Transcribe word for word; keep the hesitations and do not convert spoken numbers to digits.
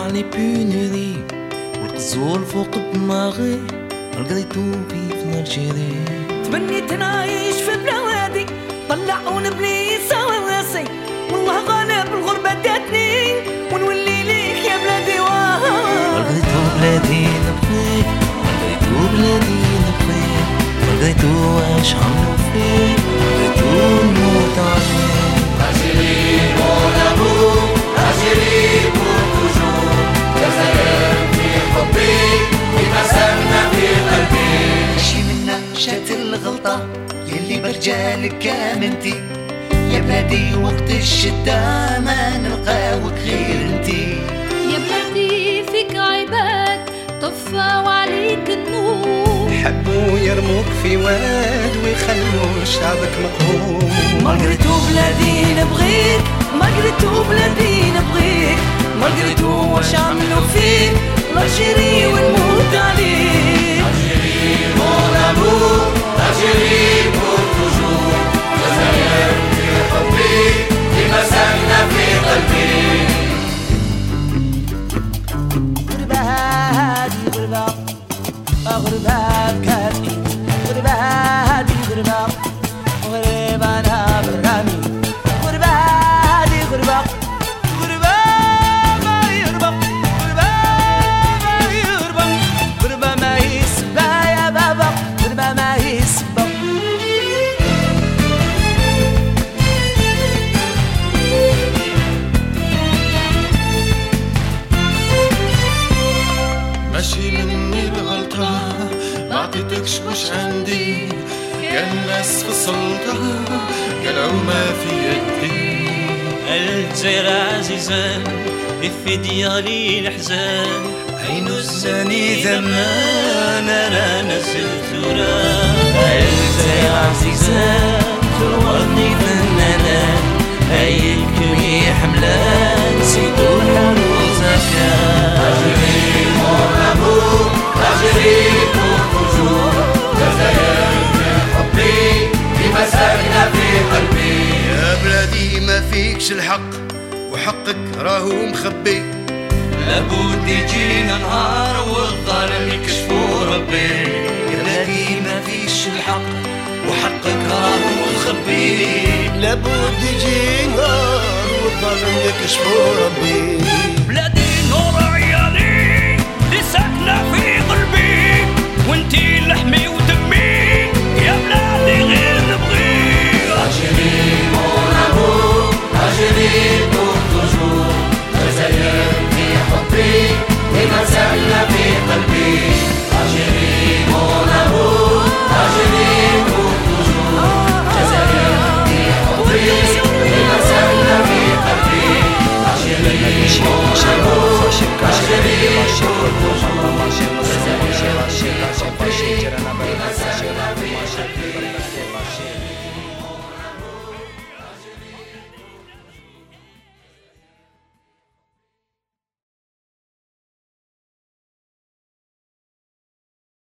par les pénuries والقزول فوق دماغي لقيتو في الجيري. تمنيت نعيش في بلادي طلعون بلي سواسي والله غالب الغربة داتني ونولي ليك يا بلادي. واه لقيتو بلادي نبغيك لقيتو بلادي نبغيك لقيتو واش عملو فيك لقيتو نموت عليك. Algérie mon amour Algérie pour toujours جزائر في حبي بما سمى في قلبي. ماشي منا جات الغلطة يلي برجالك امنتي يا بلادي وقت الشدة ما نلقاوك غير انتي. يا بلادي فيك عباد طفاو عليك النور حبوا يرموك في واد ويخلوا شعبك مقهور. مالغريتو بلادي نبغيك مالغريتو بلادي نبغيك مالغريتو واش عملو فيك الجيري ونموت عليك. Algérie mon amour Algérie pour toujours جزائر في حبي بما سمى في قلبي. غربة هادي غربة غربة بكاتني غربة هادي غربة غريبة أنا برامي غربة هادي غربة غربة ما هي غربة غربة ما هي غربة غربة ما هي سبا يا بابا غربة ما هي سبا. ماشي مني الغلطة ما عطيتكش مش عندي كان الناس في السلطة قالوا ما في يدي. الجزيرة عزيزة في ديالي الحزان عين الزاني زمان أنا نزلت وراه. الجزيرة عزيزة تروضني فنانة هيك يا حملان نسيتو الحروزة كان. Algérie mon amour Algérie pour toujours جزائر في حبي بما سمى في قلبي. يا بلادي ما فيكش الحق وحقك راهو مخبي. لابد يجينا نهار والظالم يكشفو ربي. يا بلادي ما فيش الحق وحقك راهو مخبي. لابد يجي نهار والظالم يكشفوا ربي. بلادي نور عيالي اللي ساكنة في قلبي وانتي اللي حمي